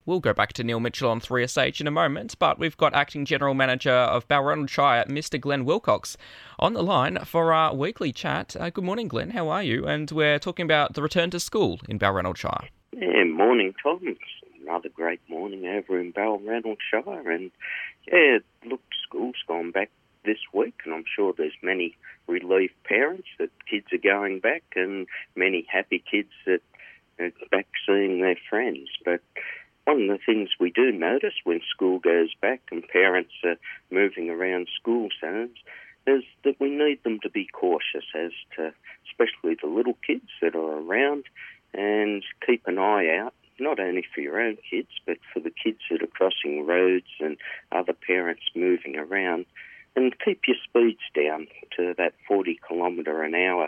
We'll go back to Neil Mitchell on 3SH in a moment, but we've got Acting General Manager of Balranald Shire, Mr. Glenn Wilcox, on the line for our weekly chat. Good morning, Glenn. How are you? And we're talking about the return to school in Balranald Shire. Yeah, morning, Tom. It's another great morning over in Balranald Shire. And, look, school's gone back this week, and I'm sure there's many relieved parents that kids are going back and many happy kids that are back seeing their friends. But one of the things we do notice when school goes back and parents are moving around school zones is that we need them to be cautious as to, especially the little kids that are around, and keep an eye out, not only for your own kids, but for the kids that are crossing roads and other parents moving around, and keep your speeds down to that 40 kilometre an hour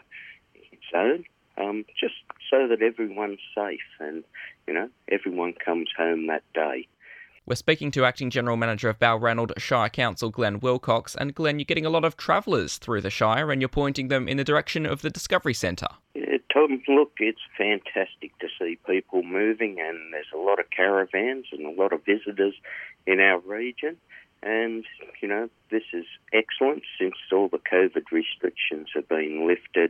zone, just so that everyone's safe and, everyone comes home that day. We're speaking to Acting General Manager of Balranald Shire Council, Glenn Wilcox. And Glenn, you're getting a lot of travellers through the Shire and you're pointing them in the direction of the Discovery Centre. Yeah, Tom, look, it's fantastic to see people moving, and there's a lot of caravans and a lot of visitors in our region. And, this is excellent since all the COVID restrictions have been lifted.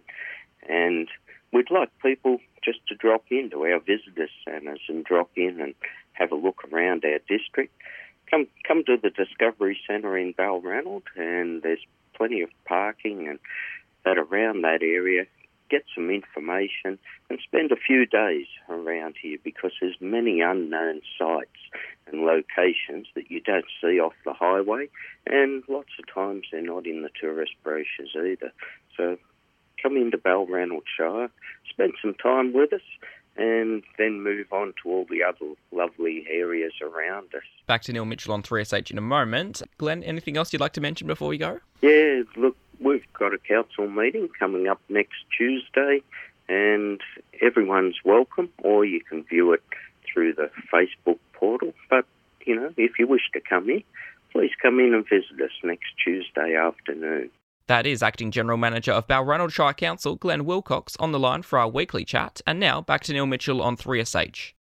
And we'd like people just to drop into our visitor centres and drop in and have a look around our district. Come to the Discovery Centre in Balranald, and there's plenty of parking and that around that area. Get some information and spend a few days around here, because there's many unknown sites and locations that you don't see off the highway, and lots of times they're not in the tourist brochures either. So come into Balranald Shire, spend some time with us, and then move on to all the other lovely areas around us. Back to Neil Mitchell on 3SH in a moment. Glenn, anything else you'd like to mention before we go? Yeah, look, we've got a council meeting coming up next Tuesday, and everyone's welcome, or you can view it through the Facebook portal. But, if you wish to come in, please come in and visit us next Tuesday afternoon. That is Acting General Manager of Balranald Shire Council, Glenn Wilcox, on the line for our weekly chat. And now back to Neil Mitchell on 3SH.